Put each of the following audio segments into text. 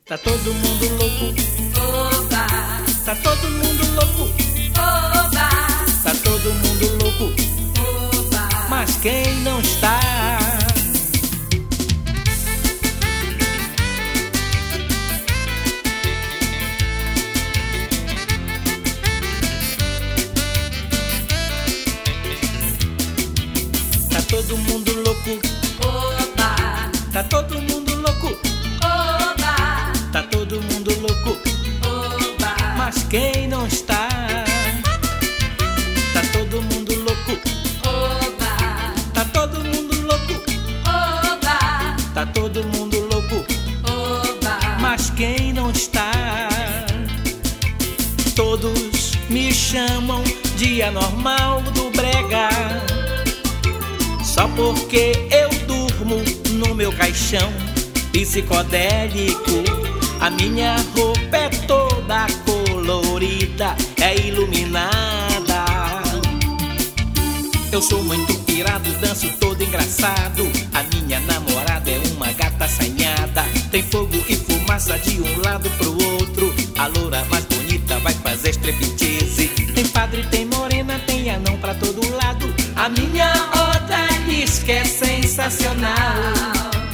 Tá todo mundo louco, Oba, tá todo mundo louco, oba, tá todo mundo louco, oba. mas quem não está? Tá todo mundo louco, Oba, tá todo mundo louco, oba, tá todo mundo louco, oba. mas quem não está? Tá todo mundo louco, Oba, tá todo mundo louco, oba, tá todo mundo louco, oba. mas quem não está? Todos me chamam de anormal do brega, só porque eu durmo no meu caixão psicodélico. A minha roupa é toda colorida, é iluminada. Eu sou muito pirado, danço todo engraçado. A minha namorada é uma gata assanhada. Tem fogo e fumaça de um lado pro outro. A loura mais bonita vai fazer striptease. Tem padre, tem morena, tem anão pra todo lado. A minha odalisca é sensacional.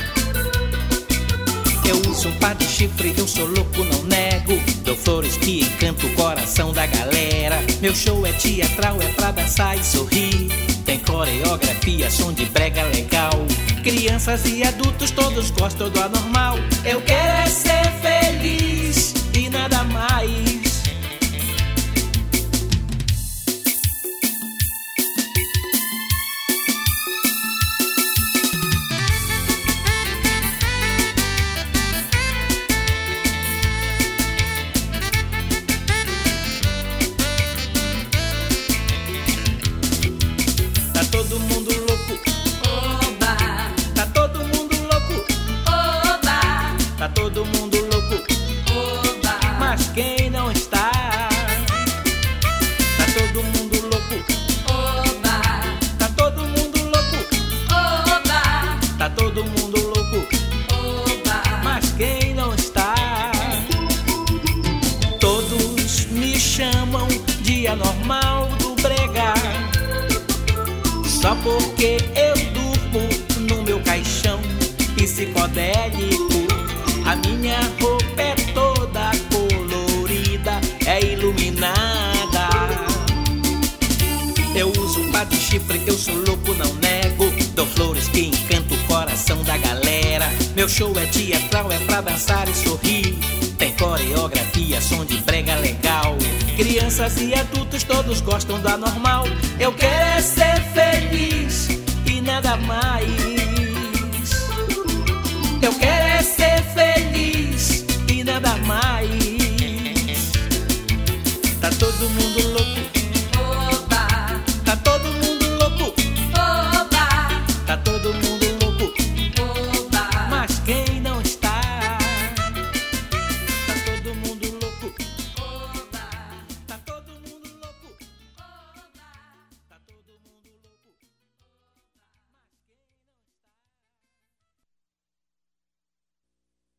Eu uso um par de chifre, eu sou louco, não nego. Dou flores que encantam o coração da galera. Meu show é teatral, é pra dançar e sorrir. Tem coreografia, som de brega legal. Crianças e adultos todos gostam do anormal. Eu quero é ser feliz e nada mais. Tá todo mundo louco, Oba, tá todo mundo louco, oba, tá todo mundo louco, oba. mas quem não está? Tá todo mundo louco, Oba, tá todo mundo louco, oba, tá todo mundo louco, oba. mas quem não está? Todos me chamam de anormal do brega, só porque eu durmo no meu caixão psicodélico. A minha roupa é toda colorida, é iluminada. Eu uso um par de chifre, eu sou louco, não nego. Dou flores que encantam o coração da galera. Meu show é teatral, é pra dançar e sorrir. Tem coreografia, som de brega legal. Crianças e adultos todos gostam do anormal. Eu quero é ser feliz e nada mais. Eu quero